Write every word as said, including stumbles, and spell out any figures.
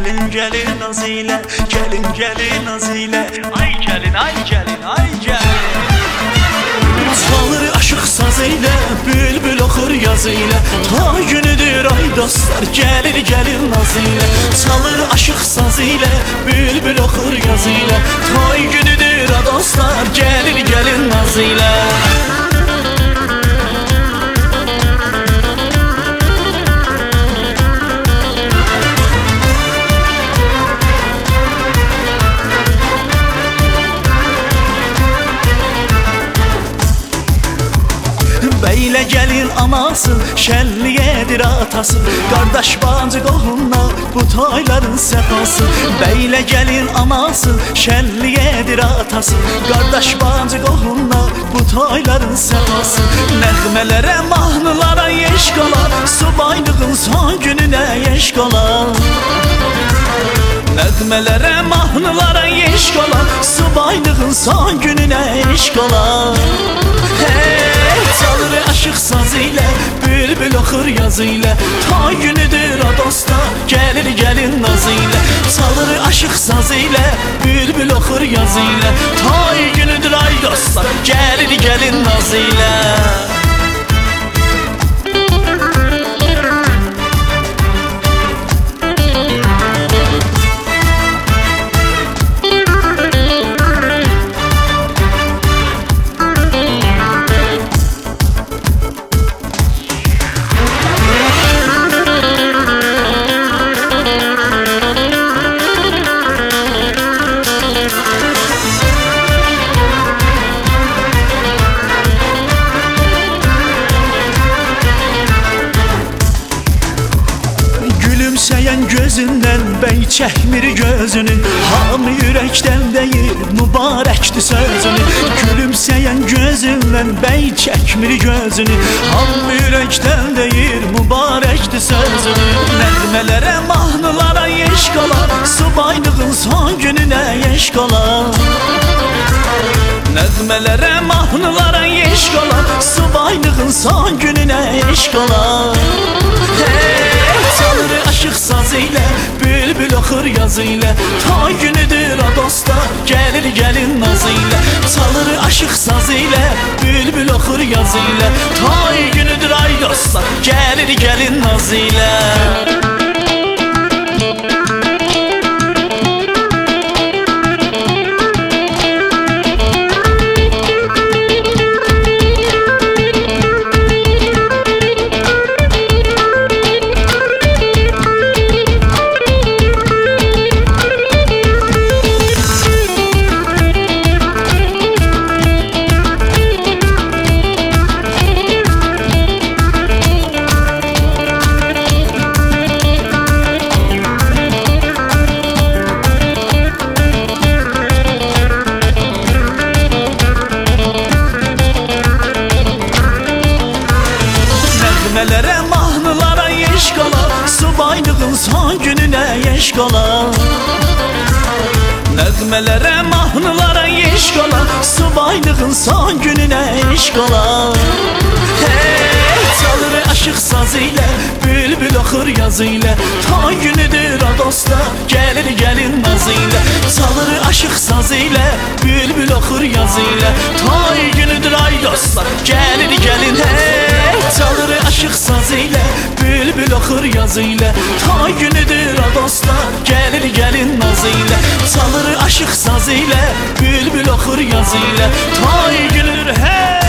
Gəlin gəlin naz ilə, gəlin gəlin naz ilə. Ay gəlin, ay gəlin, ay gəlin. Çalır aşıq saz ilə, bülbül oxur yaz ilə. Ta günüdür ay dostlar, gəlir gəlin naz ilə. Çalır aşıq saz ilə, bülbül oxur yaz ilə. Ta günüdür ay dostlar, gəlir gəlin naz ilə. Beylə gəlin anası, şənliyedir atası. Qardaş bacı qohumlar, bu toyların səfası. Beylə gəlin anası, şənliyedir atası. Qardaş bacı qohumlar, bu toyların səfası. Nəğmələrə, mahnılara yeş qalar, subaylığın son gününə yeş qalar. Nəğmələrə, mahnılara yeş qalar, subaylığın son gününə yeş qalar. Hey, çalır aşıq saz ilə, bülbül oxur yaz ilə. Ta günüdür o dostlar, gəlir gəlin naz ilə. Çalır aşıq saz ilə, bülbül oxur yaz ilə. Ta günüdür ay dostlar, gəlir gəlin naz ilə. Gülümsəyən gözündən bəy çəkmir gözünü. Hamı ürəkdən deyir, mübarəkdir sözünü. Gülümsəyən gözündən bəy çəkmir gözünü. Hamı ürəkdən deyir, mübarəkdir sözünü. Nəğmələrə, mahnılara yeş qalar, subaylığın son gününə yeş qalar. Nəğmələrə, mahnılara yeş qalar, subaylığın son gününə yeş qalar. Hey, çalır aşıq saz ilə, bülbül oxur yaz ilə. Ta günüdür o dostlar, gəlir gəlin naz ilə. Çalır aşıq saz ilə, bülbül oxur yaz ilə. Ta günüdür ay dostlar, gəlir gəlin naz ilə. Nəğmələrə, mahnılara yeş qalar, subaylığın son gününə yeş qalar. Nəğmələrə, mahnılara yeş qalar, subaylığın son gününə yeş qalar. Hey, çalır aşıq saz ilə, bülbül oxur yaz ilə. Ta günüdür o dostlar, gəlir gəlin naz ilə. Çalır aşıq saz ilə, bülbül oxur yaz ilə. Ta günüdür ay dostlar, gəlir gəlin. Hey, çalır aşıq saz ilə, bülbül oxur yaz ilə. Ta günüdür o dostlar, gəlir gəlin naz ilə. Çalır aşıq saz ilə, bülbül oxur yaz ilə. Ta günüdür hey.